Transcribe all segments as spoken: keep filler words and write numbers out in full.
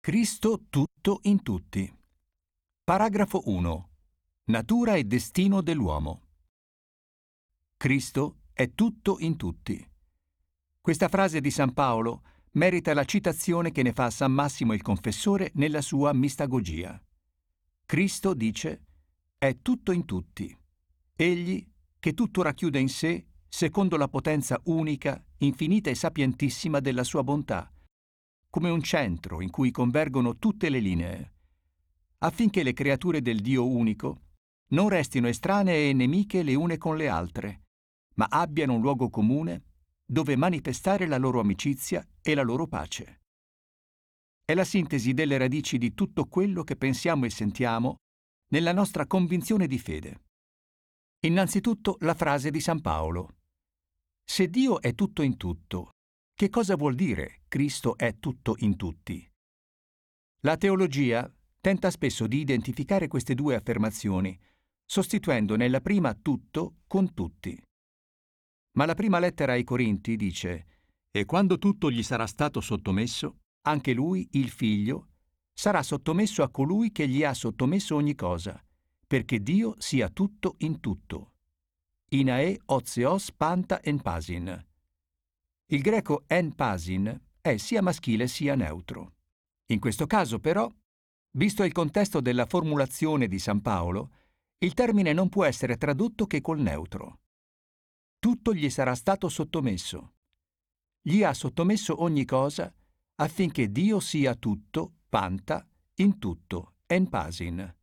Cristo tutto in tutti. Paragrafo uno. Natura e destino dell'uomo. Cristo è tutto in tutti. Questa frase di San Paolo merita la citazione che ne fa San Massimo il Confessore nella sua Mistagogia. Cristo, dice, è tutto in tutti. Egli, che tutto racchiude in sé, secondo la potenza unica, infinita e sapientissima della sua bontà, come un centro in cui convergono tutte le linee, affinché le creature del Dio unico non restino estranee e nemiche le une con le altre, ma abbiano un luogo comune dove manifestare la loro amicizia e la loro pace. È la sintesi delle radici di tutto quello che pensiamo e sentiamo nella nostra convinzione di fede. Innanzitutto la frase di San Paolo. Se Dio è tutto in tutto, che cosa vuol dire Cristo è tutto in tutti? La teologia tenta spesso di identificare queste due affermazioni, sostituendo nella prima tutto con tutti. Ma la prima lettera ai Corinti dice: «E quando tutto gli sarà stato sottomesso, anche lui, il Figlio, sarà sottomesso a colui che gli ha sottomesso ogni cosa, perché Dio sia tutto in tutto». Inae ozeos panta en pasin. Il greco en pasin è sia maschile sia neutro. In questo caso, però, visto il contesto della formulazione di San Paolo, il termine non può essere tradotto che col neutro. Tutto gli sarà stato sottomesso. Gli ha sottomesso ogni cosa affinché Dio sia tutto, panta, in tutto, en pasin.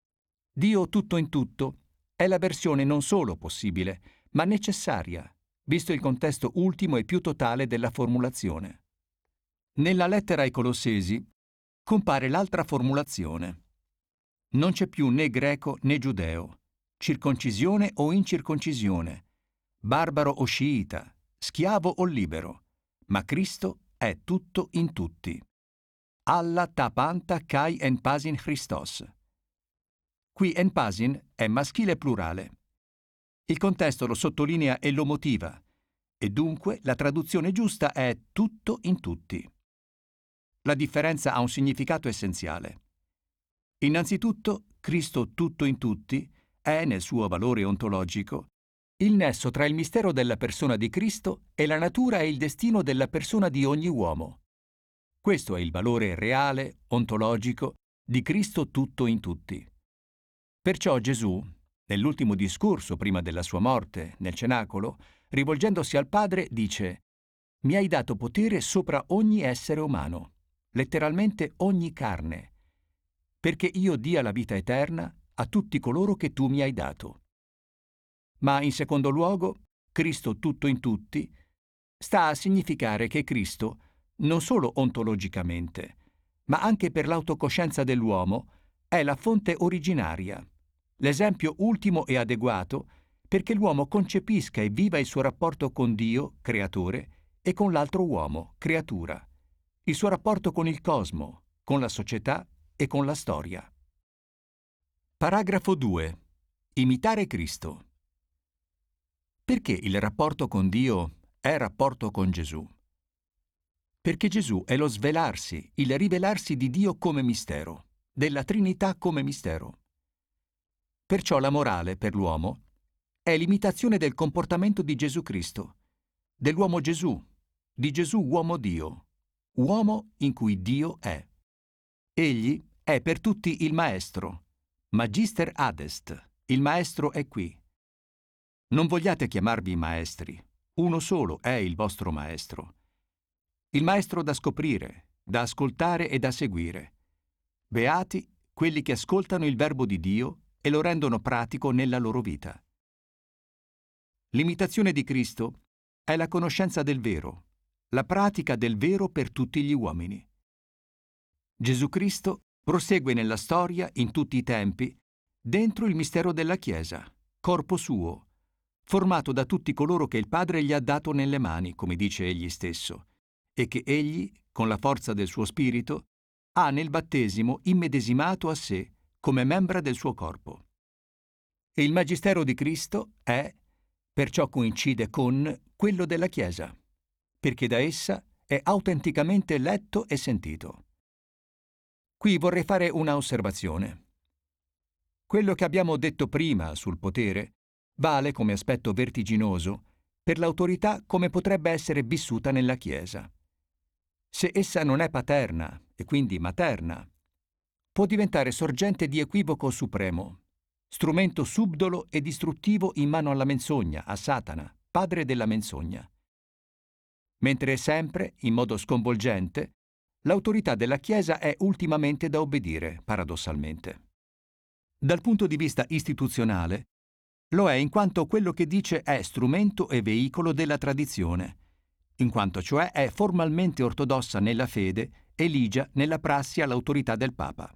Dio tutto in tutto è la versione non solo possibile, ma necessaria, visto il contesto ultimo e più totale della formulazione. Nella lettera ai Colossesi compare l'altra formulazione. Non c'è più né greco né giudeo, circoncisione o incirconcisione, barbaro o sciita, schiavo o libero, ma Cristo è tutto in tutti. Alla tapanta kai en pasin Christos. Qui en pasin è maschile plurale. Il contesto lo sottolinea e lo motiva, e dunque la traduzione giusta è tutto in tutti. La differenza ha un significato essenziale. Innanzitutto, Cristo tutto in tutti è, nel suo valore ontologico, il nesso tra il mistero della persona di Cristo e la natura e il destino della persona di ogni uomo. Questo è il valore reale, ontologico, di Cristo tutto in tutti. Perciò Gesù, nell'ultimo discorso prima della sua morte, nel cenacolo, rivolgendosi al Padre, dice: «Mi hai dato potere sopra ogni essere umano, letteralmente ogni carne, perché io dia la vita eterna a tutti coloro che tu mi hai dato». Ma in secondo luogo, Cristo tutto in tutti sta a significare che Cristo, non solo ontologicamente, ma anche per l'autocoscienza dell'uomo, è la fonte originaria, l'esempio ultimo e adeguato perché l'uomo concepisca e viva il suo rapporto con Dio, creatore, e con l'altro uomo, creatura, il suo rapporto con il cosmo, con la società e con la storia. Paragrafo due. Imitare Cristo. Perché il rapporto con Dio è rapporto con Gesù? Perché Gesù è lo svelarsi, il rivelarsi di Dio come mistero, della Trinità come mistero. Perciò la morale, per l'uomo, è l'imitazione del comportamento di Gesù Cristo, dell'uomo Gesù, di Gesù uomo Dio, uomo in cui Dio è. Egli è per tutti il Maestro, Magister ad est, il Maestro è qui. Non vogliate chiamarvi maestri, uno solo è il vostro Maestro. Il Maestro da scoprire, da ascoltare e da seguire. Beati quelli che ascoltano il Verbo di Dio e lo rendono pratico nella loro vita. L'imitazione di Cristo è la conoscenza del vero, la pratica del vero per tutti gli uomini. Gesù Cristo prosegue nella storia, in tutti i tempi, dentro il mistero della Chiesa, corpo suo, formato da tutti coloro che il Padre gli ha dato nelle mani, come dice egli stesso, e che egli, con la forza del suo spirito, ha nel battesimo immedesimato a sé come membra del suo corpo. E il magistero di Cristo è, perciò coincide con, quello della Chiesa, perché da essa è autenticamente letto e sentito. Qui vorrei fare una osservazione. Quello che abbiamo detto prima sul potere vale come aspetto vertiginoso per l'autorità come potrebbe essere vissuta nella Chiesa. Se essa non è paterna e quindi materna, può diventare sorgente di equivoco supremo, strumento subdolo e distruttivo in mano alla menzogna, a Satana, padre della menzogna. Mentre sempre, in modo sconvolgente, l'autorità della Chiesa è ultimamente da obbedire, paradossalmente. Dal punto di vista istituzionale, lo è in quanto quello che dice è strumento e veicolo della tradizione, in quanto cioè è formalmente ortodossa nella fede e ligia nella prassi all'autorità del Papa.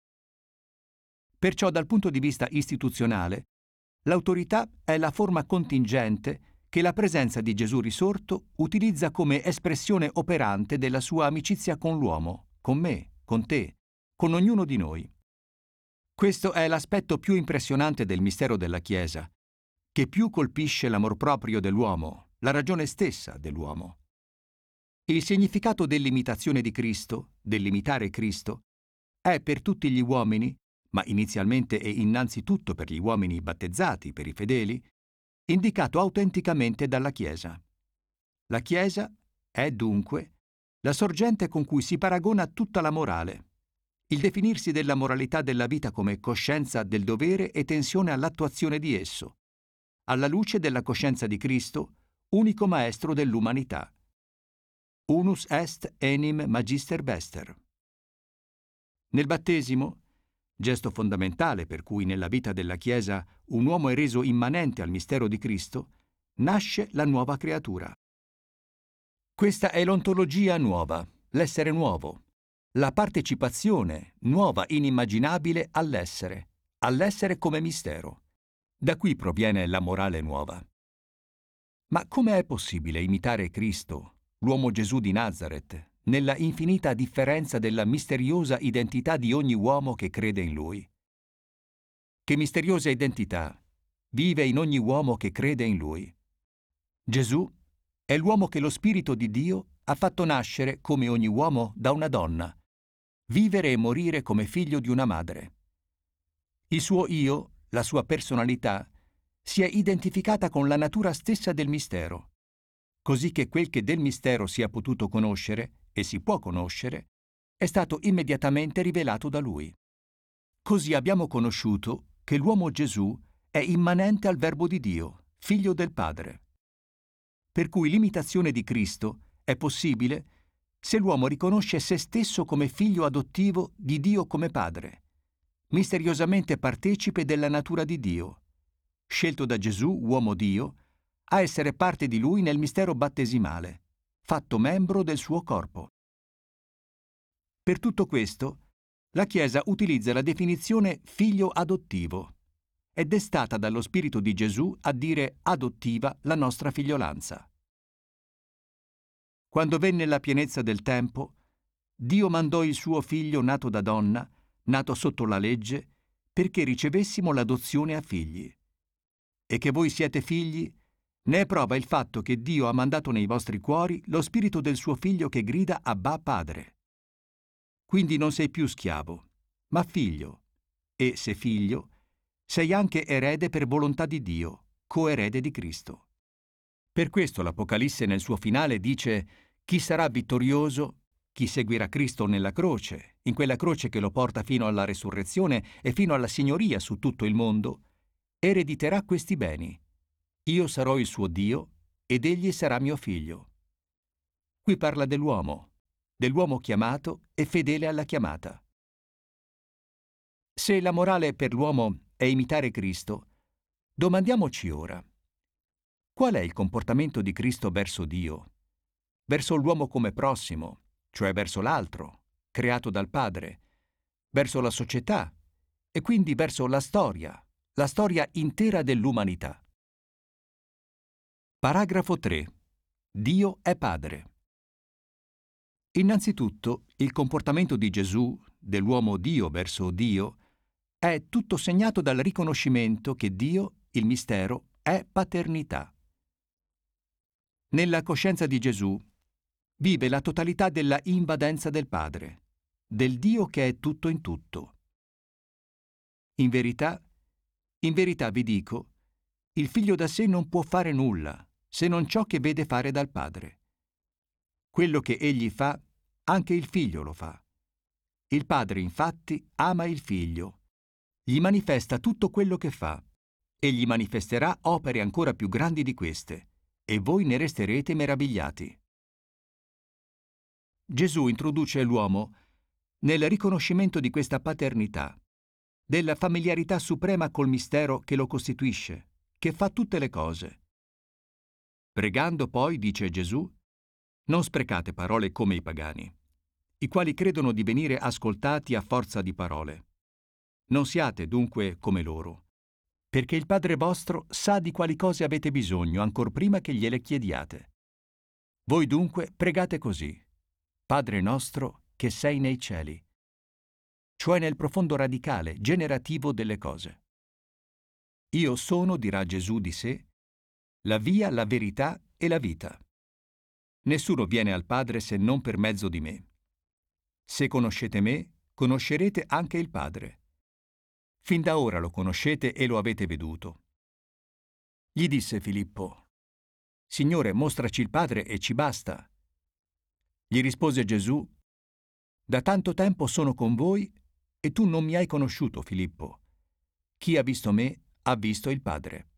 Perciò dal punto di vista istituzionale, l'autorità è la forma contingente che la presenza di Gesù risorto utilizza come espressione operante della sua amicizia con l'uomo, con me, con te, con ognuno di noi. Questo è l'aspetto più impressionante del mistero della Chiesa, che più colpisce l'amor proprio dell'uomo, la ragione stessa dell'uomo. Il significato dell'imitazione di Cristo, dell'imitare Cristo, è per tutti gli uomini, ma inizialmente e innanzitutto per gli uomini battezzati, per i fedeli, indicato autenticamente dalla Chiesa. La Chiesa è, dunque, la sorgente con cui si paragona tutta la morale, il definirsi della moralità della vita come coscienza del dovere e tensione all'attuazione di esso, alla luce della coscienza di Cristo, unico maestro dell'umanità. Unus est enim magister vester. Nel battesimo, gesto fondamentale per cui nella vita della Chiesa un uomo è reso immanente al mistero di Cristo, nasce la nuova creatura. Questa è l'ontologia nuova, l'essere nuovo, la partecipazione nuova inimmaginabile all'essere, all'essere come mistero. Da qui proviene la morale nuova. Ma come è possibile imitare Cristo, l'uomo Gesù di Nazaret, nella infinita differenza della misteriosa identità di ogni uomo che crede in Lui? Che misteriosa identità vive in ogni uomo che crede in Lui? Gesù è l'uomo che lo Spirito di Dio ha fatto nascere come ogni uomo da una donna, vivere e morire come figlio di una madre. Il suo io, la sua personalità, si è identificata con la natura stessa del mistero, così che quel che del mistero si è potuto conoscere e si può conoscere è stato immediatamente rivelato da lui. Così abbiamo conosciuto che l'uomo Gesù è immanente al Verbo di Dio, figlio del Padre. Per cui l'imitazione di Cristo è possibile se l'uomo riconosce se stesso come figlio adottivo di Dio come Padre, misteriosamente partecipe della natura di Dio, scelto da Gesù, uomo Dio, a essere parte di Lui nel mistero battesimale, fatto membro del suo corpo. Per tutto questo, la Chiesa utilizza la definizione figlio adottivo. È destata dallo Spirito di Gesù a dire adottiva la nostra figliolanza. Quando venne la pienezza del tempo, Dio mandò il suo figlio nato da donna, nato sotto la legge, perché ricevessimo l'adozione a figli. E che voi siete figli, ne è prova il fatto che Dio ha mandato nei vostri cuori lo spirito del suo figlio che grida Abba Padre. Quindi non sei più schiavo, ma figlio, e se figlio, sei anche erede per volontà di Dio, coerede di Cristo. Per questo l'Apocalisse nel suo finale dice: chi sarà vittorioso, chi seguirà Cristo nella croce, in quella croce che lo porta fino alla resurrezione e fino alla signoria su tutto il mondo, erediterà questi beni. Io sarò il suo Dio ed egli sarà mio figlio. Qui parla dell'uomo, dell'uomo chiamato e fedele alla chiamata. Se la morale per l'uomo è imitare Cristo, domandiamoci ora: qual è il comportamento di Cristo verso Dio, verso l'uomo come prossimo, cioè verso l'altro, creato dal Padre, verso la società e quindi verso la storia, la storia intera dell'umanità? Paragrafo tre. Dio è Padre. Innanzitutto, il comportamento di Gesù, dell'uomo Dio verso Dio, è tutto segnato dal riconoscimento che Dio, il mistero, è paternità. Nella coscienza di Gesù vive la totalità della invadenza del Padre, del Dio che è tutto in tutto. In verità, in verità vi dico, il figlio da sé non può fare nulla, se non ciò che vede fare dal Padre. Quello che egli fa, anche il figlio lo fa. Il Padre, infatti, ama il figlio, gli manifesta tutto quello che fa, e gli manifesterà opere ancora più grandi di queste, e voi ne resterete meravigliati. Gesù introduce l'uomo nel riconoscimento di questa paternità, della familiarità suprema col mistero che lo costituisce, che fa tutte le cose. Pregando poi, dice Gesù, non sprecate parole come i pagani, i quali credono di venire ascoltati a forza di parole. Non siate dunque come loro, perché il Padre vostro sa di quali cose avete bisogno ancor prima che gliele chiediate. Voi dunque pregate così: Padre nostro che sei nei cieli, cioè nel profondo radicale, generativo delle cose. Io sono, dirà Gesù di sé, la via, la verità e la vita. Nessuno viene al Padre se non per mezzo di me. Se conoscete me, conoscerete anche il Padre. Fin da ora lo conoscete e lo avete veduto. Gli disse Filippo: Signore, mostraci il Padre e ci basta. Gli rispose Gesù: Da tanto tempo sono con voi e tu non mi hai conosciuto, Filippo. Chi ha visto me ha visto il Padre.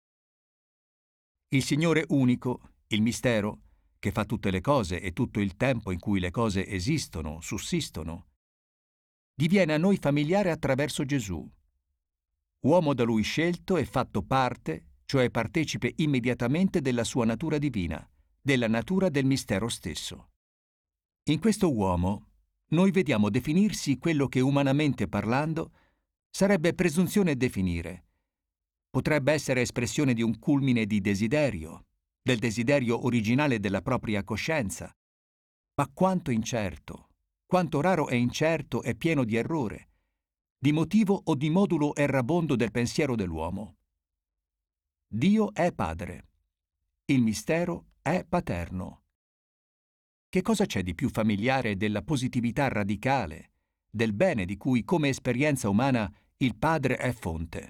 Il Signore unico, il mistero, che fa tutte le cose e tutto il tempo in cui le cose esistono, sussistono, diviene a noi familiare attraverso Gesù, uomo da Lui scelto e fatto parte, cioè partecipe immediatamente della sua natura divina, della natura del mistero stesso. In questo uomo noi vediamo definirsi quello che umanamente parlando sarebbe presunzione definire. Potrebbe essere espressione di un culmine di desiderio, del desiderio originale della propria coscienza. Ma quanto incerto, quanto raro e incerto e pieno di errore, di motivo o di modulo errabondo del pensiero dell'uomo. Dio è Padre. Il mistero è paterno. Che cosa c'è di più familiare della positività radicale, del bene di cui come esperienza umana il Padre è fonte?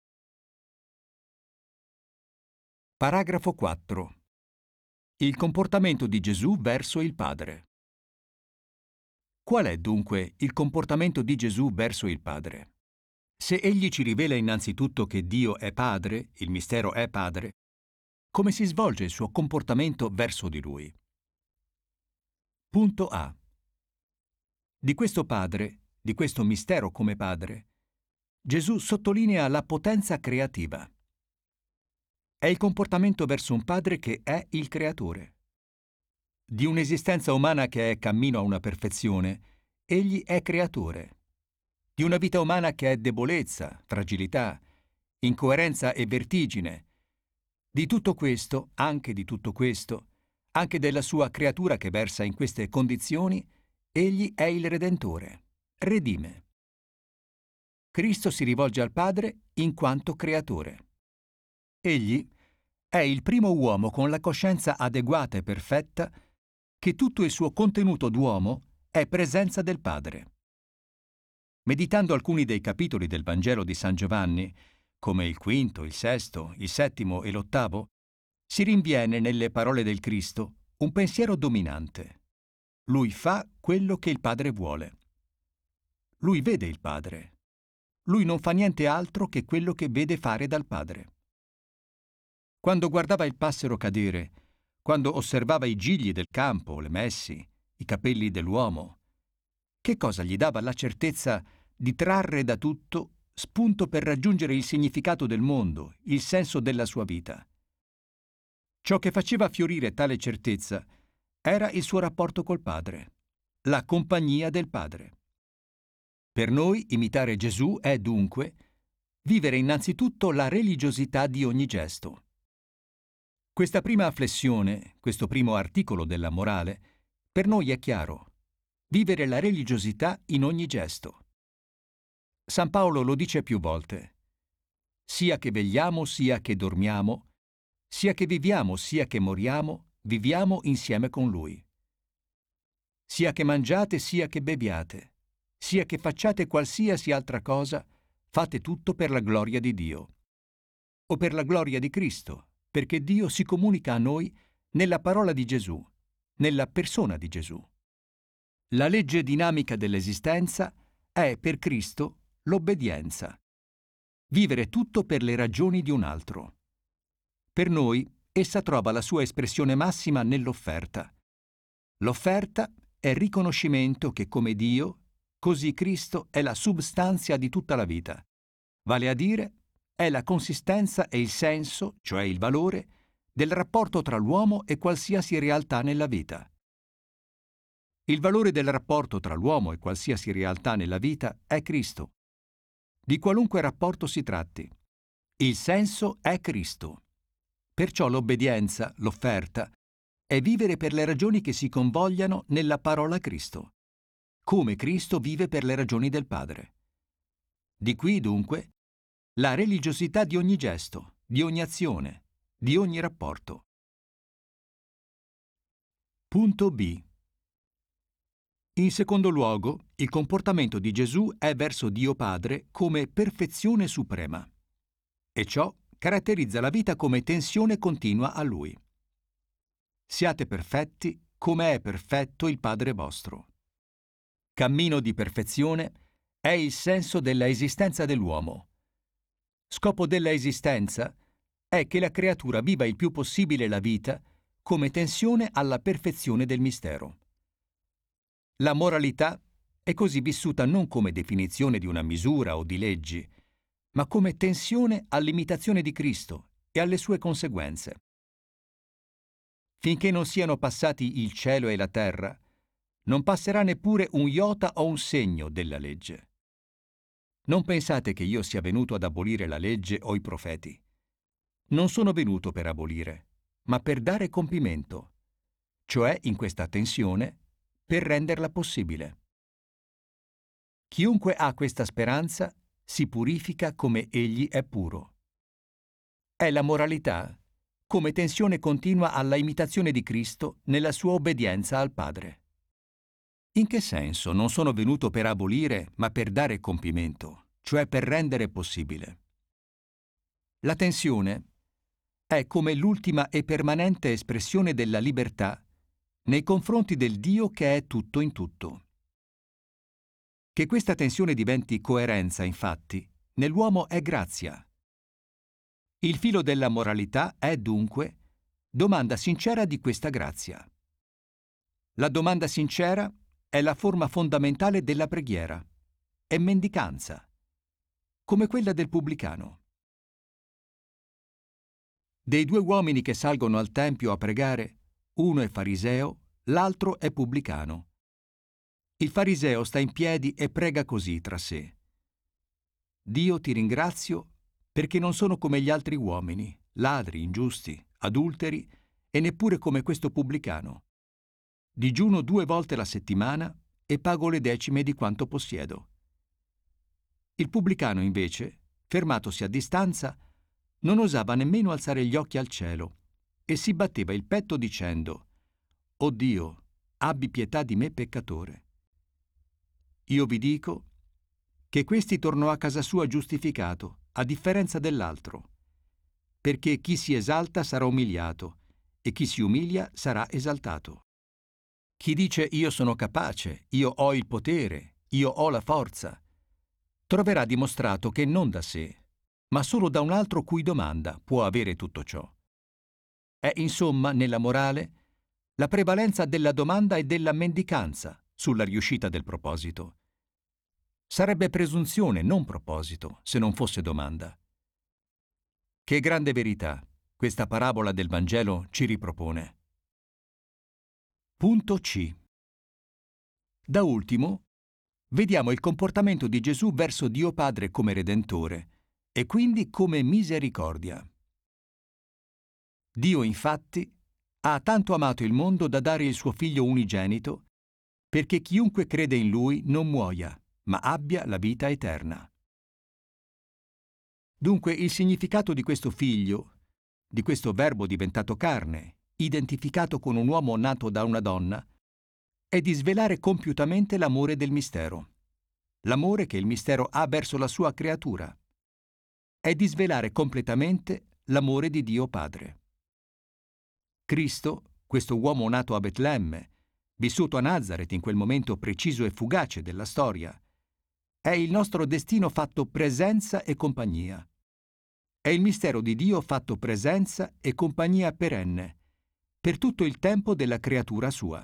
Paragrafo quattro. Il comportamento di Gesù verso il Padre. Qual è dunque il comportamento di Gesù verso il Padre? Se egli ci rivela innanzitutto che Dio è Padre, il mistero è Padre, come si svolge il suo comportamento verso di Lui? Punto A. Di questo Padre, di questo mistero come Padre, Gesù sottolinea la potenza creativa. È il comportamento verso un Padre che è il Creatore. Di un'esistenza umana che è cammino a una perfezione, egli è Creatore. Di una vita umana che è debolezza, fragilità, incoerenza e vertigine. Di tutto questo, anche di tutto questo, anche della sua creatura che versa in queste condizioni, egli è il Redentore, redime. Cristo si rivolge al Padre in quanto Creatore. Egli è il primo uomo con la coscienza adeguata e perfetta che tutto il suo contenuto d'uomo è presenza del Padre. Meditando alcuni dei capitoli del Vangelo di San Giovanni, come il quinto, il sesto, il settimo e l'ottavo, si rinviene nelle parole del Cristo un pensiero dominante. Lui fa quello che il Padre vuole. Lui vede il Padre. Lui non fa niente altro che quello che vede fare dal Padre. Quando guardava il passero cadere, quando osservava i gigli del campo, le messi, i capelli dell'uomo, che cosa gli dava la certezza di trarre da tutto spunto per raggiungere il significato del mondo, il senso della sua vita? Ciò che faceva fiorire tale certezza era il suo rapporto col Padre, la compagnia del Padre. Per noi imitare Gesù è dunque vivere innanzitutto la religiosità di ogni gesto. Questa prima flessione, questo primo articolo della morale, per noi è chiaro: vivere la religiosità in ogni gesto. San Paolo lo dice più volte: sia che vegliamo, sia che dormiamo, sia che viviamo, sia che moriamo, viviamo insieme con Lui. sia che mangiate sia che beviate, sia che facciate qualsiasi altra cosa, fate tutto per la gloria di Dio. O per la gloria di Cristo, perché Dio si comunica a noi nella parola di Gesù, nella persona di Gesù. La legge dinamica dell'esistenza è per Cristo l'obbedienza. Vivere tutto per le ragioni di un altro. Per noi essa trova la sua espressione massima nell'offerta. L'offerta è riconoscimento che come Dio, così Cristo è la substanzia di tutta la vita. Vale a dire, è la consistenza e il senso, cioè il valore, del rapporto tra l'uomo e qualsiasi realtà nella vita. Il valore del rapporto tra l'uomo e qualsiasi realtà nella vita è Cristo. Di qualunque rapporto si tratti. Il senso è Cristo. Perciò l'obbedienza, l'offerta, è vivere per le ragioni che si convogliano nella parola Cristo, come Cristo vive per le ragioni del Padre. Di qui, dunque, la religiosità di ogni gesto, di ogni azione, di ogni rapporto. Punto B. In secondo luogo, il comportamento di Gesù è verso Dio Padre come perfezione suprema, e ciò caratterizza la vita come tensione continua a Lui. Siate perfetti come è perfetto il Padre vostro. Cammino di perfezione è il senso della esistenza dell'uomo. Scopo della esistenza è che la creatura viva il più possibile la vita come tensione alla perfezione del mistero. La moralità è così vissuta non come definizione di una misura o di leggi, ma come tensione all'imitazione di Cristo e alle sue conseguenze. Finché non siano passati il cielo e la terra, non passerà neppure un iota o un segno della legge. Non pensate che io sia venuto ad abolire la legge o i profeti. Non sono venuto per abolire, ma per dare compimento, cioè in questa tensione, per renderla possibile. Chiunque ha questa speranza si purifica come egli è puro. È la moralità come tensione continua alla imitazione di Cristo nella sua obbedienza al Padre. In che senso non sono venuto per abolire, ma per dare compimento, cioè per rendere possibile? La tensione è come l'ultima e permanente espressione della libertà nei confronti del Dio che è tutto in tutto. Che questa tensione diventi coerenza, infatti, nell'uomo è grazia. Il filo della moralità è, dunque, domanda sincera di questa grazia. La domanda sincera è la forma fondamentale della preghiera, è mendicanza, come quella del pubblicano. Dei due uomini che salgono al tempio a pregare, uno è fariseo, l'altro è pubblicano. Il fariseo sta in piedi e prega così tra sé: Dio, ti ringrazio perché non sono come gli altri uomini, ladri, ingiusti, adulteri e neppure come questo pubblicano. Digiuno due volte la settimana e pago le decime di quanto possiedo. Il pubblicano, invece, fermatosi a distanza, non osava nemmeno alzare gli occhi al cielo e si batteva il petto dicendo: «O Dio, abbi pietà di me peccatore». Io vi dico che questi tornò a casa sua giustificato, a differenza dell'altro, perché chi si esalta sarà umiliato e chi si umilia sarà esaltato. Chi dice io sono capace, io ho il potere, io ho la forza, troverà dimostrato che non da sé, ma solo da un altro cui domanda può avere tutto ciò. È insomma, nella morale, la prevalenza della domanda e della mendicanza sulla riuscita del proposito. Sarebbe presunzione, non proposito, se non fosse domanda. Che grande verità questa parabola del Vangelo ci ripropone. Punto C. Da ultimo, vediamo il comportamento di Gesù verso Dio Padre come Redentore e quindi come misericordia. Dio, infatti, ha tanto amato il mondo da dare il suo Figlio unigenito perché chiunque crede in Lui non muoia, ma abbia la vita eterna. Dunque il significato di questo Figlio, di questo Verbo diventato carne, identificato con un uomo nato da una donna, è di svelare compiutamente l'amore del mistero, l'amore che il mistero ha verso la sua creatura. È di svelare completamente l'amore di Dio Padre. Cristo, questo uomo nato a Betlemme, vissuto a Nazaret in quel momento preciso e fugace della storia, è il nostro destino fatto presenza e compagnia. È il mistero di Dio fatto presenza e compagnia perenne, per tutto il tempo della creatura sua.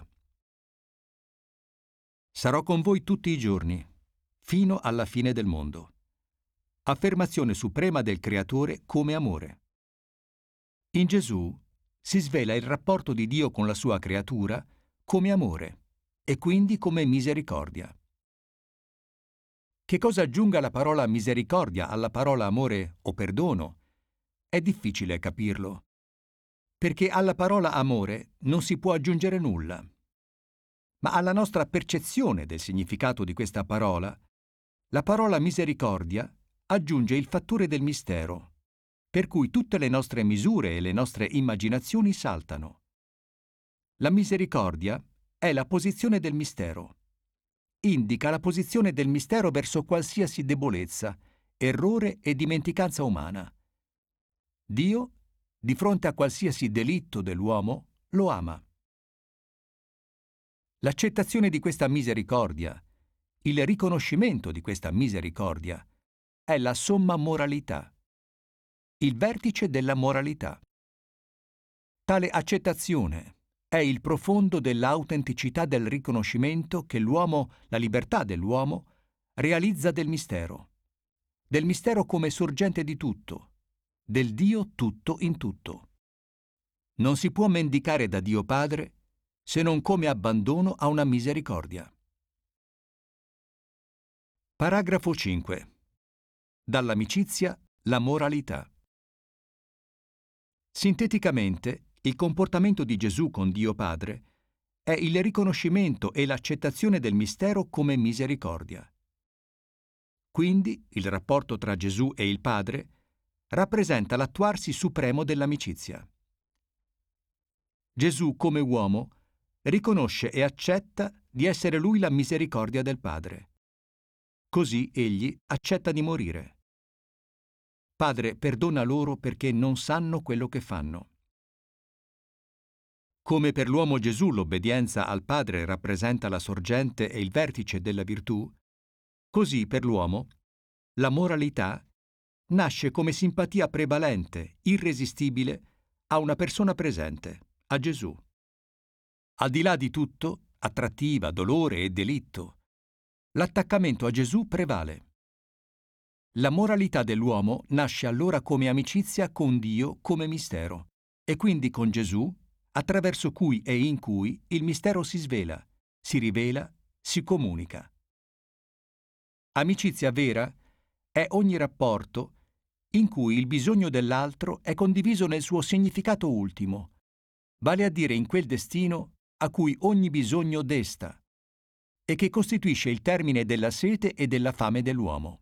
Sarò con voi tutti i giorni, fino alla fine del mondo. Affermazione suprema del Creatore come amore. In Gesù si svela il rapporto di Dio con la sua creatura come amore e quindi come misericordia. Che cosa aggiunga la parola misericordia alla parola amore o perdono? È difficile capirlo, perché alla parola amore non si può aggiungere nulla. Ma alla nostra percezione del significato di questa parola, la parola misericordia aggiunge il fattore del mistero, per cui tutte le nostre misure e le nostre immaginazioni saltano. La misericordia è la posizione del mistero. Indica la posizione del mistero verso qualsiasi debolezza, errore e dimenticanza umana. Dio, di fronte a qualsiasi delitto dell'uomo, lo ama. L'accettazione di questa misericordia, il riconoscimento di questa misericordia, è la somma moralità, il vertice della moralità. Tale accettazione è il profondo dell'autenticità del riconoscimento che l'uomo, la libertà dell'uomo, realizza del mistero, del mistero come sorgente di tutto, del Dio tutto in tutto. Non si può mendicare da Dio Padre se non come abbandono a una misericordia. Paragrafo cinque. Dall'amicizia, la moralità. Sinteticamente, il comportamento di Gesù con Dio Padre è il riconoscimento e l'accettazione del mistero come misericordia. Quindi, il rapporto tra Gesù e il Padre rappresenta l'attuarsi supremo dell'amicizia. Gesù, come uomo, riconosce e accetta di essere lui la misericordia del Padre. Così egli accetta di morire. Padre, perdona loro perché non sanno quello che fanno. Come per l'uomo Gesù l'obbedienza al Padre rappresenta la sorgente e il vertice della virtù, così per l'uomo la moralità nasce come simpatia prevalente, irresistibile, a una persona presente, a Gesù. Al di là di tutto, attrattiva, dolore e delitto, l'attaccamento a Gesù prevale. La moralità dell'uomo nasce allora come amicizia con Dio come mistero, e quindi con Gesù, attraverso cui e in cui il mistero si svela, si rivela, si comunica. Amicizia vera è ogni rapporto in cui il bisogno dell'altro è condiviso nel suo significato ultimo, vale a dire in quel destino a cui ogni bisogno desta, e che costituisce il termine della sete e della fame dell'uomo.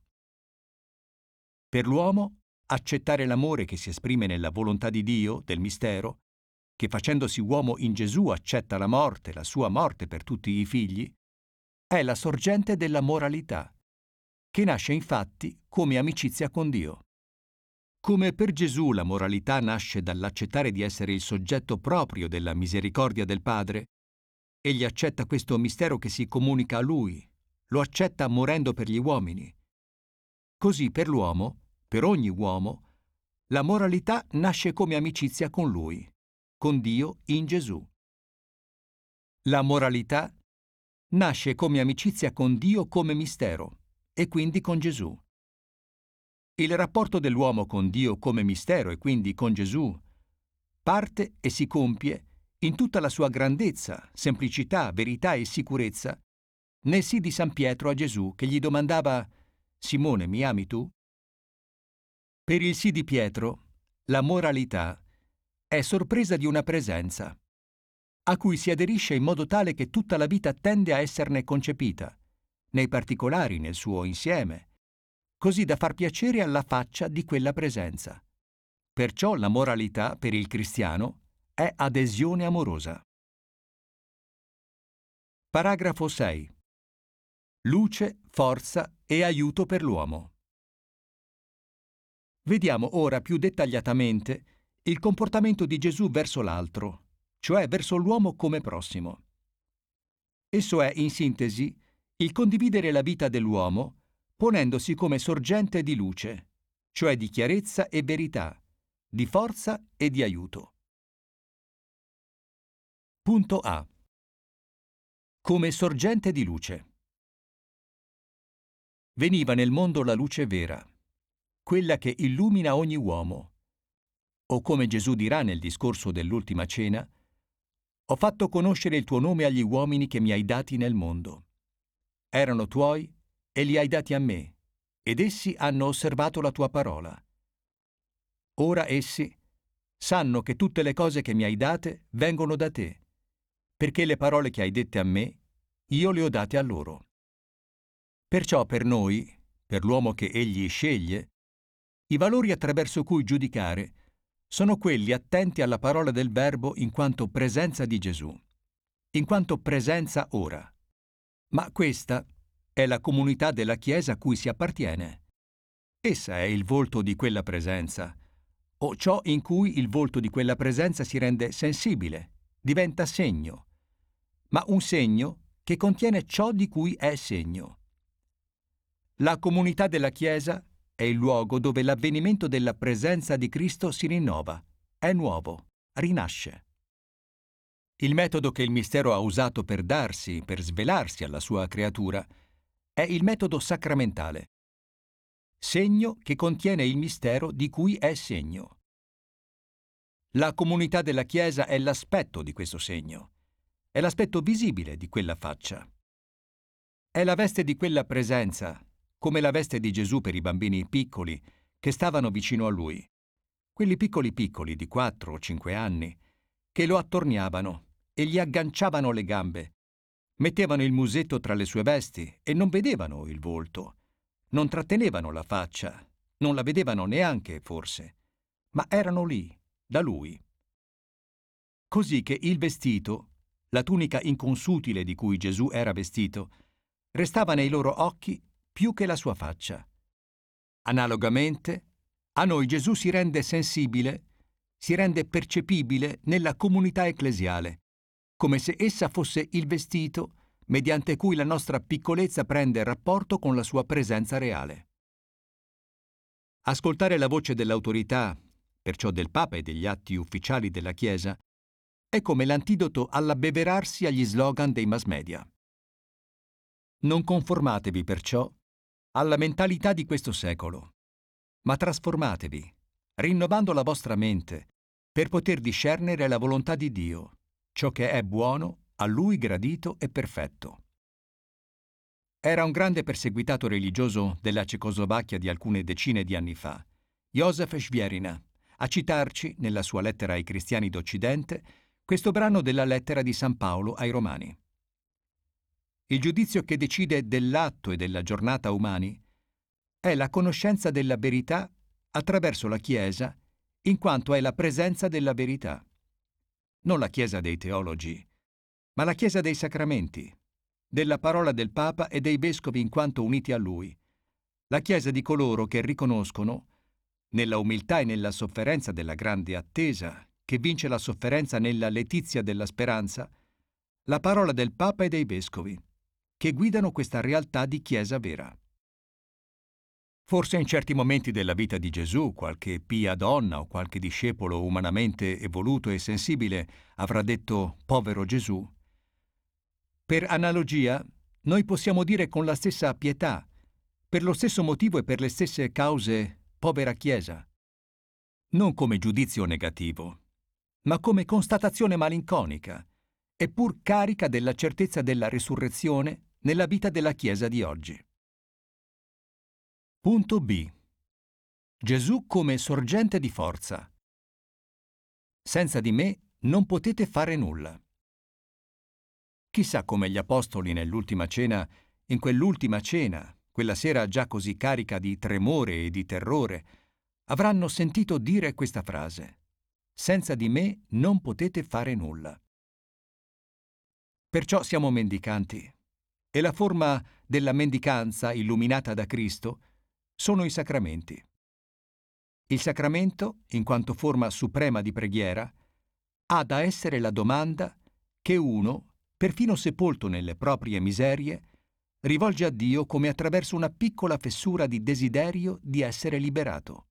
Per l'uomo, accettare l'amore che si esprime nella volontà di Dio, del mistero, che facendosi uomo in Gesù accetta la morte, la sua morte per tutti i figli, è la sorgente della moralità, che nasce infatti come amicizia con Dio. Come per Gesù la moralità nasce dall'accettare di essere il soggetto proprio della misericordia del Padre, egli accetta questo mistero che si comunica a lui, lo accetta morendo per gli uomini. Così per l'uomo, per ogni uomo, la moralità nasce come amicizia con lui, con Dio in Gesù. La moralità nasce come amicizia con Dio come mistero, e quindi con Gesù. Il rapporto dell'uomo con Dio come mistero e quindi con Gesù parte e si compie in tutta la sua grandezza, semplicità, verità e sicurezza nel sì di San Pietro a Gesù che gli domandava: Simone, mi ami tu? Per il sì di Pietro, la moralità è sorpresa di una presenza, a cui si aderisce in modo tale che tutta la vita tende a esserne concepita, nei particolari nel suo insieme, così da far piacere alla faccia di quella presenza. Perciò la moralità per il cristiano è adesione amorosa. Paragrafo sei. Luce, forza e aiuto per l'uomo. Vediamo ora più dettagliatamente il comportamento di Gesù verso l'altro, cioè verso l'uomo come prossimo. Esso è, in sintesi, il condividere la vita dell'uomo ponendosi come sorgente di luce, cioè di chiarezza e verità, di forza e di aiuto. Punto A. Come sorgente di luce. Veniva nel mondo la luce vera, quella che illumina ogni uomo. O come Gesù dirà nel discorso dell'ultima cena, ho fatto conoscere il tuo nome agli uomini che mi hai dati nel mondo. Erano tuoi e li hai dati a me, ed essi hanno osservato la tua parola. Ora essi sanno che tutte le cose che mi hai date vengono da te, perché le parole che hai dette a me, io le ho date a loro. Perciò per noi, per l'uomo che egli sceglie, i valori attraverso cui giudicare sono quelli attenti alla parola del Verbo in quanto presenza di Gesù, in quanto presenza ora. Ma questa è la comunità della Chiesa a cui si appartiene. Essa è il volto di quella presenza, o ciò in cui il volto di quella presenza si rende sensibile, diventa segno, ma un segno che contiene ciò di cui è segno. La comunità della Chiesa è il luogo dove l'avvenimento della presenza di Cristo si rinnova, è nuovo, rinasce. Il metodo che il mistero ha usato per darsi, per svelarsi alla sua creatura, è il metodo sacramentale. Segno che contiene il mistero di cui è segno. La comunità della Chiesa è l'aspetto di questo segno, è l'aspetto visibile di quella faccia. È la veste di quella presenza, come la veste di Gesù per i bambini piccoli che stavano vicino a lui, quelli piccoli piccoli di quattro o cinque anni, che lo attorniavano e gli agganciavano le gambe, mettevano il musetto tra le sue vesti e non vedevano il volto, non trattenevano la faccia, non la vedevano neanche, forse, ma erano lì, da lui. Così che il vestito, la tunica inconsutile di cui Gesù era vestito, restava nei loro occhi più che la sua faccia. Analogamente, a noi Gesù si rende sensibile, si rende percepibile nella comunità ecclesiale, come se essa fosse il vestito mediante cui la nostra piccolezza prende rapporto con la sua presenza reale. Ascoltare la voce dell'autorità, perciò del Papa e degli atti ufficiali della Chiesa, è come l'antidoto all'abbeverarsi agli slogan dei mass media. Non conformatevi perciò alla mentalità di questo secolo, ma trasformatevi, rinnovando la vostra mente, per poter discernere la volontà di Dio, ciò che è buono, a Lui gradito e perfetto. Era un grande perseguitato religioso della Cecoslovacchia di alcune decine di anni fa, Józef Svierina, a citarci, nella sua lettera ai cristiani d'Occidente, questo brano della lettera di San Paolo ai Romani. Il giudizio che decide dell'atto e della giornata umani è la conoscenza della verità attraverso la Chiesa, in quanto è la presenza della verità. Non la Chiesa dei teologi, ma la Chiesa dei sacramenti, della parola del Papa e dei vescovi in quanto uniti a Lui, la Chiesa di coloro che riconoscono, nella umiltà e nella sofferenza della grande attesa, che vince la sofferenza nella letizia della speranza, la parola del Papa e dei vescovi, che guidano questa realtà di Chiesa vera. Forse in certi momenti della vita di Gesù qualche pia donna o qualche discepolo umanamente evoluto e sensibile avrà detto «povero Gesù». Per analogia, noi possiamo dire con la stessa pietà, per lo stesso motivo e per le stesse cause «povera Chiesa», non come giudizio negativo, ma come constatazione malinconica, eppur carica della certezza della risurrezione nella vita della Chiesa di oggi. Punto B. Gesù come sorgente di forza. Senza di me non potete fare nulla. Chissà come gli apostoli nell'ultima cena, in quell'ultima cena, quella sera già così carica di tremore e di terrore, avranno sentito dire questa frase: senza di me non potete fare nulla. Perciò siamo mendicanti. E la forma della mendicanza illuminata da Cristo sono i sacramenti. Il sacramento, in quanto forma suprema di preghiera, ha da essere la domanda che uno, perfino sepolto nelle proprie miserie, rivolge a Dio come attraverso una piccola fessura di desiderio di essere liberato.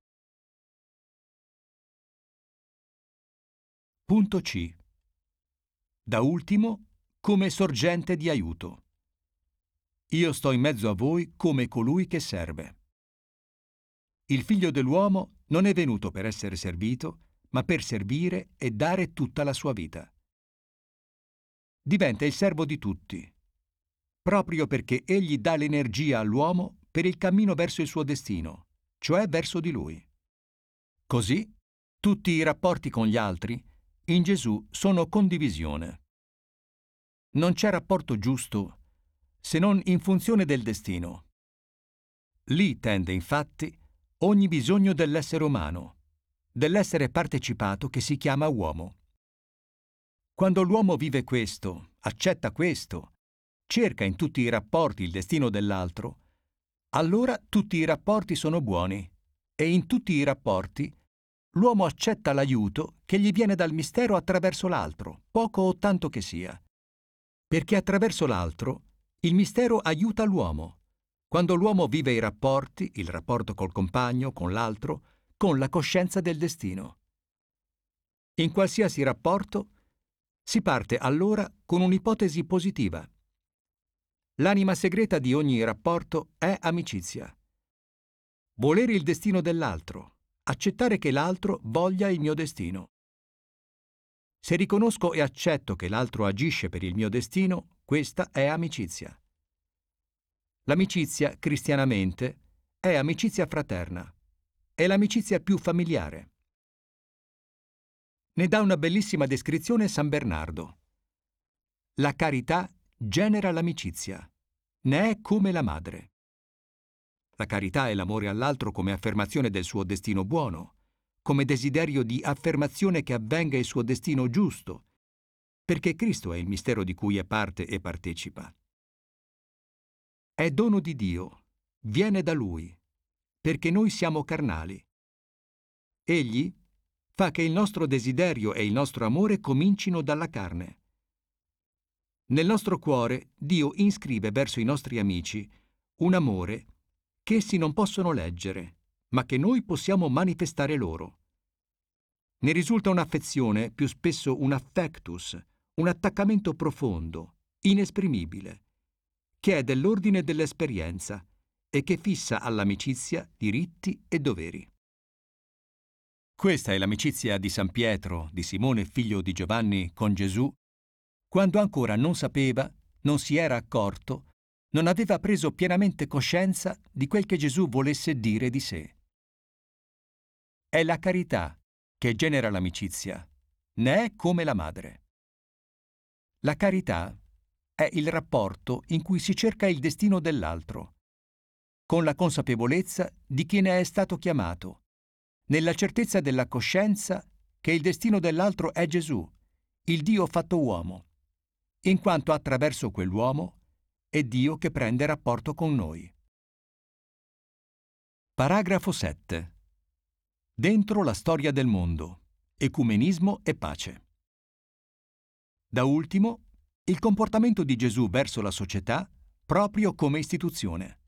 Punto C. Da ultimo, come sorgente di aiuto. Io sto in mezzo a voi come colui che serve. Il Figlio dell'uomo non è venuto per essere servito, ma per servire e dare tutta la sua vita. Diventa il servo di tutti, proprio perché egli dà l'energia all'uomo per il cammino verso il suo destino, cioè verso di lui. Così, tutti i rapporti con gli altri in Gesù sono condivisione. Non c'è rapporto giusto se non in funzione del destino. Lì tende, infatti, ogni bisogno dell'essere umano, dell'essere partecipato che si chiama uomo. Quando l'uomo vive questo, accetta questo, cerca in tutti i rapporti il destino dell'altro, allora tutti i rapporti sono buoni e in tutti i rapporti l'uomo accetta l'aiuto che gli viene dal mistero attraverso l'altro, poco o tanto che sia. Perché attraverso l'altro il mistero aiuta l'uomo. Quando l'uomo vive i rapporti, il rapporto col compagno, con l'altro, con la coscienza del destino. In qualsiasi rapporto si parte allora con un'ipotesi positiva. L'anima segreta di ogni rapporto è amicizia. Volere il destino dell'altro, accettare che l'altro voglia il mio destino. Se riconosco e accetto che l'altro agisce per il mio destino, questa è amicizia. L'amicizia, cristianamente, è amicizia fraterna. È l'amicizia più familiare. Ne dà una bellissima descrizione San Bernardo. La carità genera l'amicizia, ne è come la madre. La carità è l'amore all'altro come affermazione del suo destino buono, come desiderio di affermazione che avvenga il suo destino giusto, perché Cristo è il mistero di cui è parte e partecipa. È dono di Dio, viene da Lui, perché noi siamo carnali. Egli fa che il nostro desiderio e il nostro amore comincino dalla carne. Nel nostro cuore Dio inscrive verso i nostri amici un amore che essi non possono leggere, ma che noi possiamo manifestare loro. Ne risulta un'affezione, più spesso un affectus, un attaccamento profondo, inesprimibile, che è dell'ordine dell'esperienza e che fissa all'amicizia diritti e doveri. Questa è l'amicizia di San Pietro, di Simone figlio di Giovanni, con Gesù, quando ancora non sapeva, non si era accorto, non aveva preso pienamente coscienza di quel che Gesù volesse dire di sé. È la carità che genera l'amicizia, ne è come la madre. La carità è il rapporto in cui si cerca il destino dell'altro, con la consapevolezza di chi ne è stato chiamato, nella certezza della coscienza che il destino dell'altro è Gesù, il Dio fatto uomo, in quanto attraverso quell'uomo è Dio che prende rapporto con noi. Paragrafo sette. Dentro la storia del mondo. Ecumenismo e pace. Da ultimo, il comportamento di Gesù verso la società proprio come istituzione.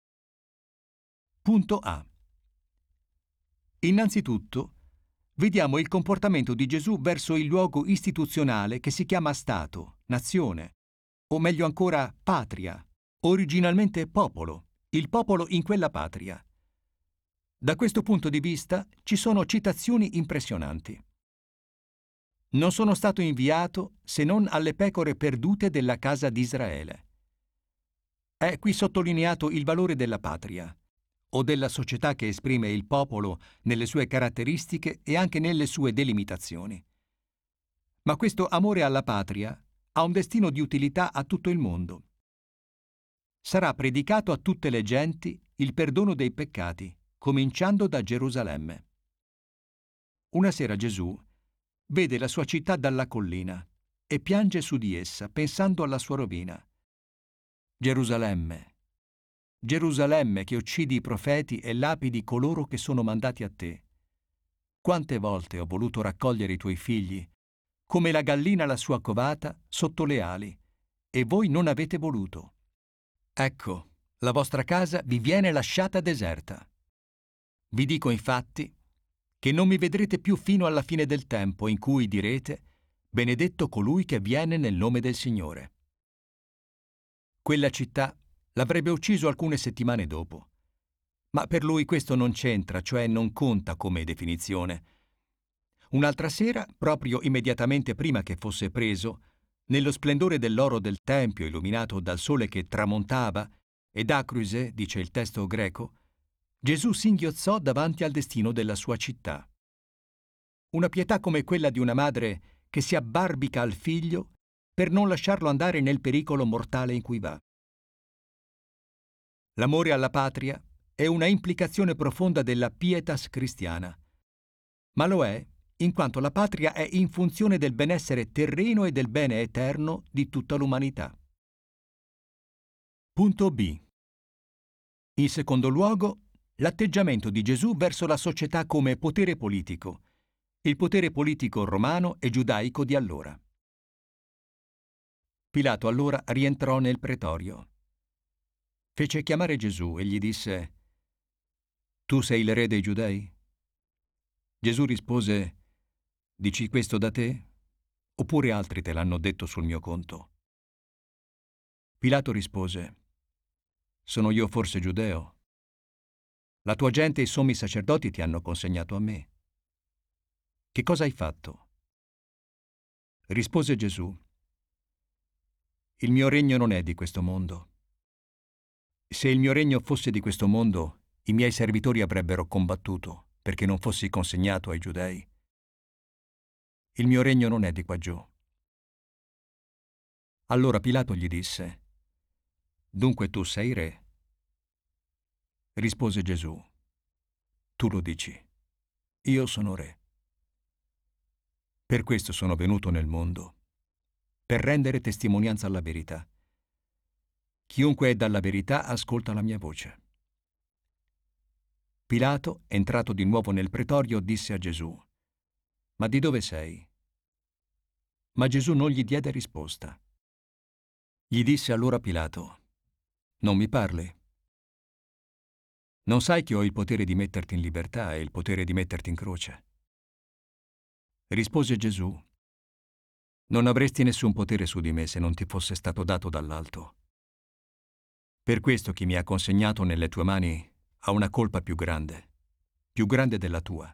Punto A. Innanzitutto, vediamo il comportamento di Gesù verso il luogo istituzionale che si chiama Stato, nazione, o meglio ancora patria, originalmente popolo, il popolo in quella patria. Da questo punto di vista ci sono citazioni impressionanti. Non sono stato inviato se non alle pecore perdute della casa di Israele. È qui sottolineato il valore della patria, o della società che esprime il popolo nelle sue caratteristiche e anche nelle sue delimitazioni. Ma questo amore alla patria ha un destino di utilità a tutto il mondo. Sarà predicato a tutte le genti il perdono dei peccati, cominciando da Gerusalemme. Una sera Gesù vede la sua città dalla collina e piange su di essa, pensando alla sua rovina. Gerusalemme, Gerusalemme che uccidi i profeti e lapidi coloro che sono mandati a te. Quante volte ho voluto raccogliere i tuoi figli, come la gallina la sua covata, sotto le ali, e voi non avete voluto. Ecco, la vostra casa vi viene lasciata deserta. Vi dico infatti che non mi vedrete più fino alla fine del tempo, in cui direte: benedetto colui che viene nel nome del Signore. Quella città l'avrebbe ucciso alcune settimane dopo. Ma per lui questo non c'entra, cioè non conta come definizione. Un'altra sera, proprio immediatamente prima che fosse preso, nello splendore dell'oro del tempio illuminato dal sole che tramontava, ed acruse, dice il testo greco, Gesù singhiozzò davanti al destino della sua città. Una pietà come quella di una madre che si abbarbica al figlio per non lasciarlo andare nel pericolo mortale in cui va. L'amore alla patria è una implicazione profonda della pietas cristiana, ma lo è in quanto la patria è in funzione del benessere terreno e del bene eterno di tutta l'umanità. Punto B. In secondo luogo, l'atteggiamento di Gesù verso la società come potere politico, il potere politico romano e giudaico di allora. Pilato allora rientrò nel pretorio. Fece chiamare Gesù e gli disse: Tu sei il re dei Giudei? Gesù rispose: Dici questo da te? Oppure altri te l'hanno detto sul mio conto? Pilato rispose: Sono io forse giudeo? La tua gente e i sommi sacerdoti ti hanno consegnato a me. Che cosa hai fatto? Rispose Gesù: Il mio regno non è di questo mondo. Se il mio regno fosse di questo mondo, i miei servitori avrebbero combattuto perché non fossi consegnato ai giudei. Il mio regno non è di qua giù. Allora Pilato gli disse: Dunque tu sei re? Rispose Gesù: Tu lo dici. Io sono re. Per questo sono venuto nel mondo, per rendere testimonianza alla verità. Chiunque è dalla verità ascolta la mia voce. Pilato, entrato di nuovo nel pretorio, disse a Gesù: Ma di dove sei? Ma Gesù non gli diede risposta. Gli disse allora Pilato: Non mi parli? Non sai che ho il potere di metterti in libertà e il potere di metterti in croce? Rispose Gesù: Non avresti nessun potere su di me se non ti fosse stato dato dall'alto. Per questo chi mi ha consegnato nelle tue mani ha una colpa più grande, più grande della tua.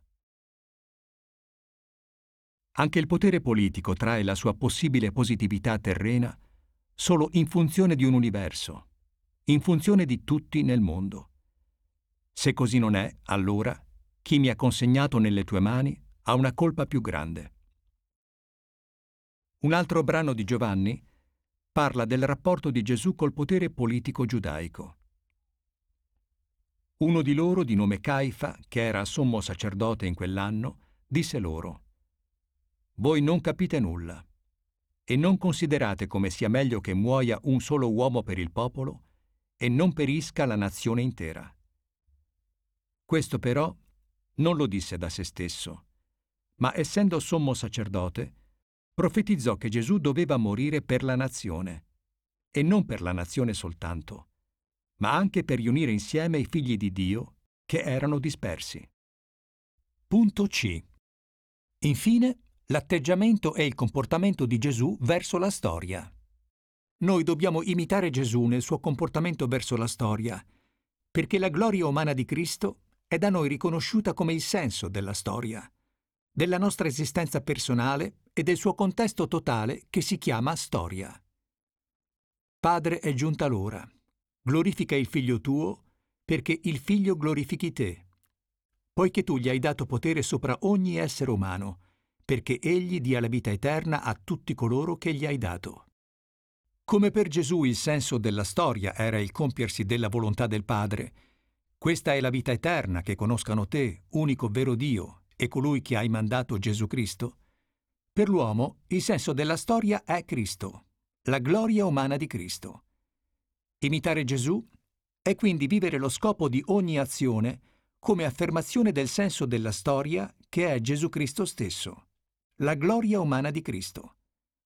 Anche il potere politico trae la sua possibile positività terrena solo in funzione di un universo, in funzione di tutti nel mondo. Se così non è, allora chi mi ha consegnato nelle tue mani ha una colpa più grande. Un altro brano di Giovanni parla del rapporto di Gesù col potere politico giudaico. Uno di loro, di nome Caifa, che era sommo sacerdote in quell'anno, disse loro: Voi non capite nulla e non considerate come sia meglio che muoia un solo uomo per il popolo e non perisca la nazione intera. Questo però non lo disse da se stesso, ma essendo sommo sacerdote, profetizzò che Gesù doveva morire per la nazione, e non per la nazione soltanto, ma anche per riunire insieme i figli di Dio che erano dispersi. Punto C. Infine, l'atteggiamento e il comportamento di Gesù verso la storia. Noi dobbiamo imitare Gesù nel suo comportamento verso la storia, perché la gloria umana di Cristo è da noi riconosciuta come il senso della storia, della nostra esistenza personale e del suo contesto totale che si chiama storia. Padre, è giunta l'ora. Glorifica il Figlio tuo, perché il Figlio glorifichi te, poiché tu gli hai dato potere sopra ogni essere umano, perché egli dia la vita eterna a tutti coloro che gli hai dato. Come per Gesù il senso della storia era il compiersi della volontà del Padre, questa è la vita eterna, che conoscano te, unico vero Dio, e colui che hai mandato Gesù Cristo, Per l'uomo il senso della storia è Cristo, la gloria umana di Cristo. Imitare Gesù è quindi vivere lo scopo di ogni azione come affermazione del senso della storia che è Gesù Cristo stesso, la gloria umana di Cristo.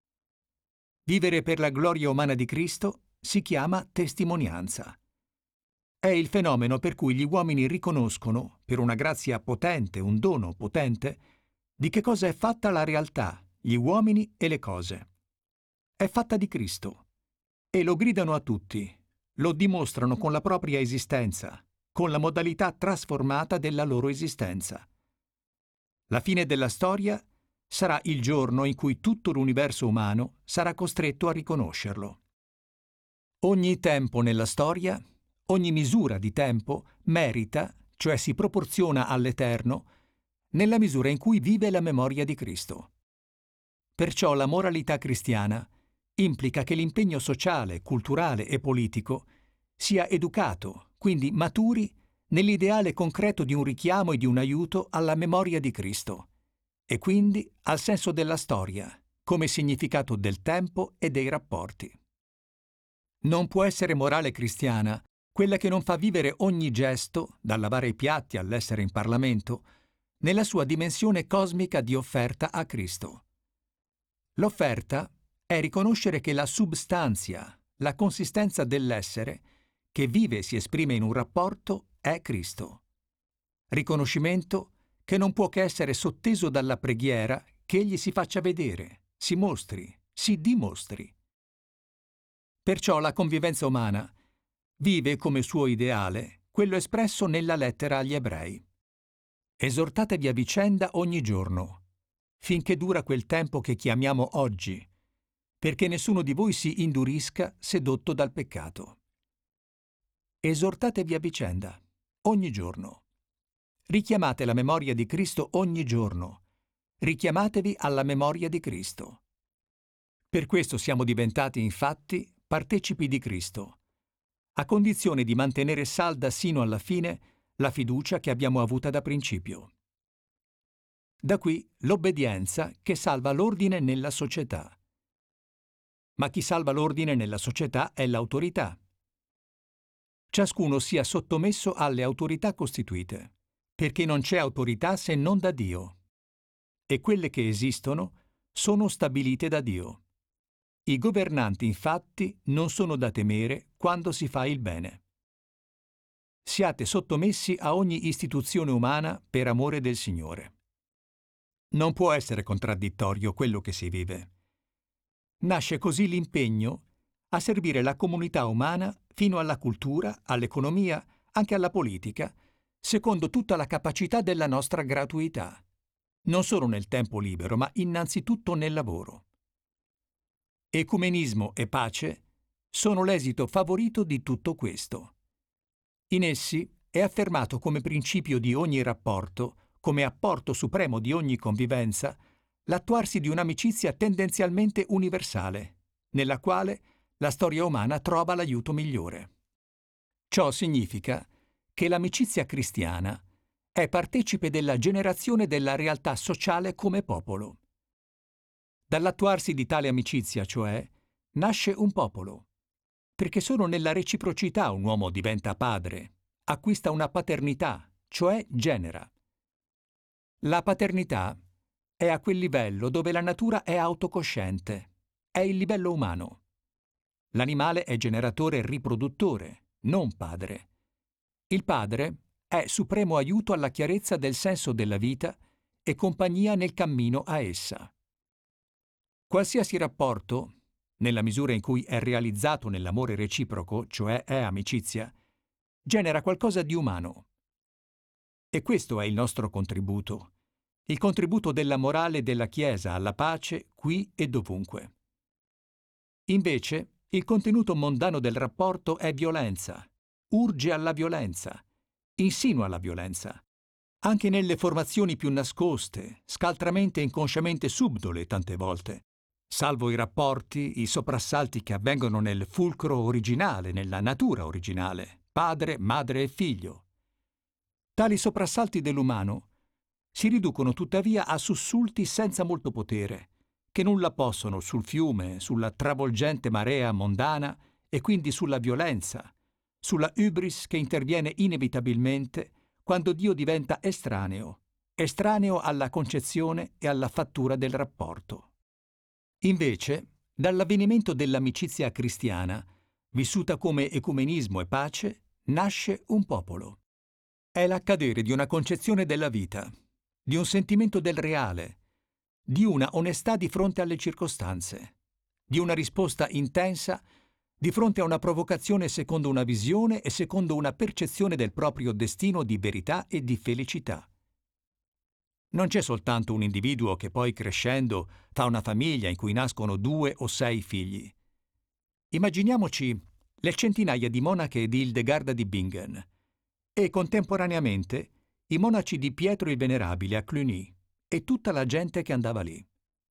Vivere per la gloria umana di Cristo si chiama testimonianza. È il fenomeno per cui gli uomini riconoscono, per una grazia potente, un dono potente, di che cosa è fatta la realtà, gli uomini e le cose. È fatta di Cristo. E lo gridano a tutti, lo dimostrano con la propria esistenza, con la modalità trasformata della loro esistenza. La fine della storia sarà il giorno in cui tutto l'universo umano sarà costretto a riconoscerlo. Ogni tempo nella storia, ogni misura di tempo merita, cioè si proporziona all'eterno, nella misura in cui vive la memoria di Cristo. Perciò la moralità cristiana implica che l'impegno sociale, culturale e politico sia educato, quindi maturi, nell'ideale concreto di un richiamo e di un aiuto alla memoria di Cristo, e quindi al senso della storia, come significato del tempo e dei rapporti. Non può essere morale cristiana quella che non fa vivere ogni gesto, dal lavare i piatti all'essere in Parlamento, nella sua dimensione cosmica di offerta a Cristo. L'offerta è riconoscere che la substanzia, la consistenza dell'essere, che vive e si esprime in un rapporto, è Cristo. Riconoscimento che non può che essere sotteso dalla preghiera che Egli si faccia vedere, si mostri, si dimostri. Perciò la convivenza umana vive come suo ideale quello espresso nella lettera agli Ebrei. Esortatevi a vicenda ogni giorno, finché dura quel tempo che chiamiamo oggi, perché nessuno di voi si indurisca sedotto dal peccato. Esortatevi a vicenda, ogni giorno. Richiamate la memoria di Cristo ogni giorno. Richiamatevi alla memoria di Cristo. Per questo siamo diventati, infatti, partecipi di Cristo, a condizione di mantenere salda sino alla fine la fiducia che abbiamo avuta da principio. Da qui l'obbedienza che salva l'ordine nella società. Ma chi salva l'ordine nella società è l'autorità. Ciascuno sia sottomesso alle autorità costituite, perché non c'è autorità se non da Dio. E quelle che esistono sono stabilite da Dio. I governanti, infatti, non sono da temere quando si fa il bene. Siate sottomessi a ogni istituzione umana per amore del Signore. Non può essere contraddittorio quello che si vive. Nasce così l'impegno a servire la comunità umana fino alla cultura, all'economia, anche alla politica, secondo tutta la capacità della nostra gratuità, non solo nel tempo libero, ma innanzitutto nel lavoro. Ecumenismo e pace sono l'esito favorito di tutto questo. In essi è affermato come principio di ogni rapporto, come apporto supremo di ogni convivenza, l'attuarsi di un'amicizia tendenzialmente universale, nella quale la storia umana trova l'aiuto migliore. Ciò significa che l'amicizia cristiana è partecipe della generazione della realtà sociale come popolo. Dall'attuarsi di tale amicizia, cioè, nasce un popolo, perché solo nella reciprocità un uomo diventa padre, acquista una paternità, cioè genera. La paternità è a quel livello dove la natura è autocosciente, è il livello umano. L'animale è generatore e riproduttore, non padre. Il padre è supremo aiuto alla chiarezza del senso della vita e compagnia nel cammino a essa. Qualsiasi rapporto, nella misura in cui è realizzato nell'amore reciproco, cioè è amicizia, genera qualcosa di umano. E questo è il nostro contributo, il contributo della morale della Chiesa alla pace qui e dovunque. Invece, il contenuto mondano del rapporto è violenza, urge alla violenza, insinua la violenza, anche nelle formazioni più nascoste, scaltramente e inconsciamente subdole tante volte, salvo i rapporti, i soprassalti che avvengono nel fulcro originale, nella natura originale, padre, madre e figlio. Tali soprassalti dell'umano si riducono tuttavia a sussulti senza molto potere, che nulla possono sul fiume, sulla travolgente marea mondana e quindi sulla violenza, sulla hubris che interviene inevitabilmente quando Dio diventa estraneo, estraneo alla concezione e alla fattura del rapporto. Invece, dall'avvenimento dell'amicizia cristiana, vissuta come ecumenismo e pace, nasce un popolo. È l'accadere di una concezione della vita, di un sentimento del reale, di una onestà di fronte alle circostanze, di una risposta intensa di fronte a una provocazione secondo una visione e secondo una percezione del proprio destino di verità e di felicità. Non c'è soltanto un individuo che poi crescendo fa una famiglia in cui nascono due o sei figli. Immaginiamoci le centinaia di monache di Hildegarda di Bingen e contemporaneamente i monaci di Pietro il Venerabile a Cluny e tutta la gente che andava lì.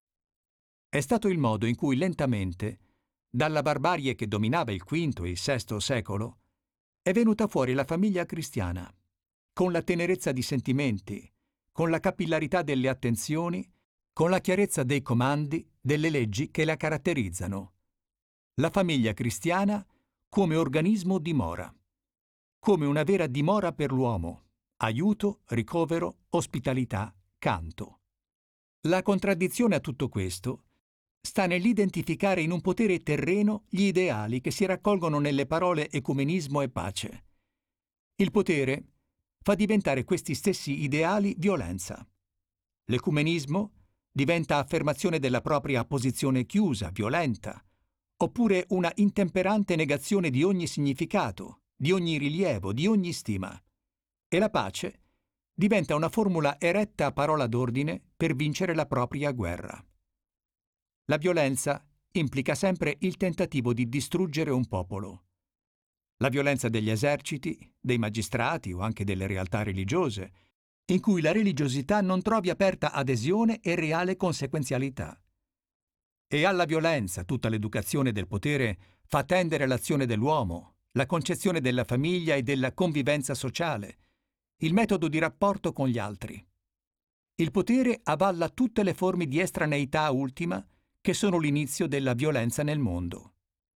È stato il modo in cui lentamente, dalla barbarie che dominava il quinto e il sesto secolo, è venuta fuori la famiglia cristiana, con la tenerezza di sentimenti, con la capillarità delle attenzioni, con la chiarezza dei comandi, delle leggi che la caratterizzano. La famiglia cristiana come organismo dimora, come una vera dimora per l'uomo, aiuto, ricovero, ospitalità, canto. La contraddizione a tutto questo sta nell'identificare in un potere terreno gli ideali che si raccolgono nelle parole ecumenismo e pace. Il potere fa diventare questi stessi ideali violenza. L'ecumenismo diventa affermazione della propria posizione chiusa, violenta, oppure una intemperante negazione di ogni significato, di ogni rilievo, di ogni stima. E la pace diventa una formula eretta a parola d'ordine per vincere la propria guerra. La violenza implica sempre il tentativo di distruggere un popolo. La violenza degli eserciti, dei magistrati o anche delle realtà religiose, in cui la religiosità non trovi aperta adesione e reale conseguenzialità. E alla violenza tutta l'educazione del potere fa tendere l'azione dell'uomo, la concezione della famiglia e della convivenza sociale, il metodo di rapporto con gli altri. Il potere avalla tutte le forme di estraneità ultima che sono l'inizio della violenza nel mondo.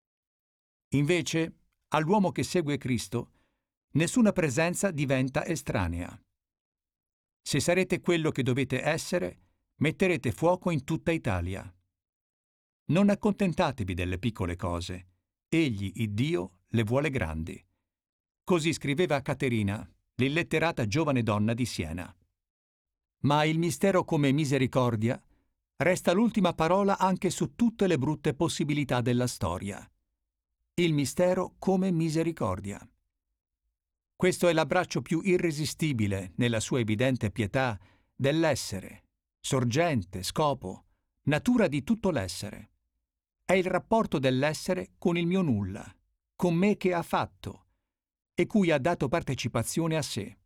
Invece, all'uomo che segue Cristo, nessuna presenza diventa estranea. Se sarete quello che dovete essere, metterete fuoco in tutta Italia. Non accontentatevi delle piccole cose. Egli, il Dio, le vuole grandi. Così scriveva Caterina, l'illetterata giovane donna di Siena. Ma il mistero come misericordia resta l'ultima parola anche su tutte le brutte possibilità della storia. Il mistero come misericordia. Questo è l'abbraccio più irresistibile, nella sua evidente pietà, dell'essere, sorgente, scopo, natura di tutto l'essere. È il rapporto dell'essere con il mio nulla, con me che ha fatto, e cui ha dato partecipazione a sé.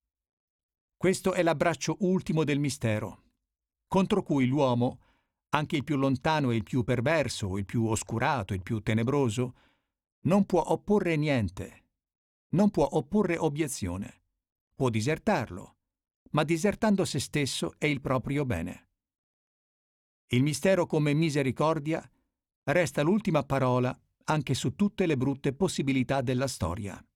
Questo è l'abbraccio ultimo del mistero, contro cui l'uomo, anche il più lontano e il più perverso, il più oscurato, il più tenebroso, non può opporre niente, non può opporre obiezione, può disertarlo, ma disertando se stesso è il proprio bene. Il mistero come misericordia resta l'ultima parola anche su tutte le brutte possibilità della storia.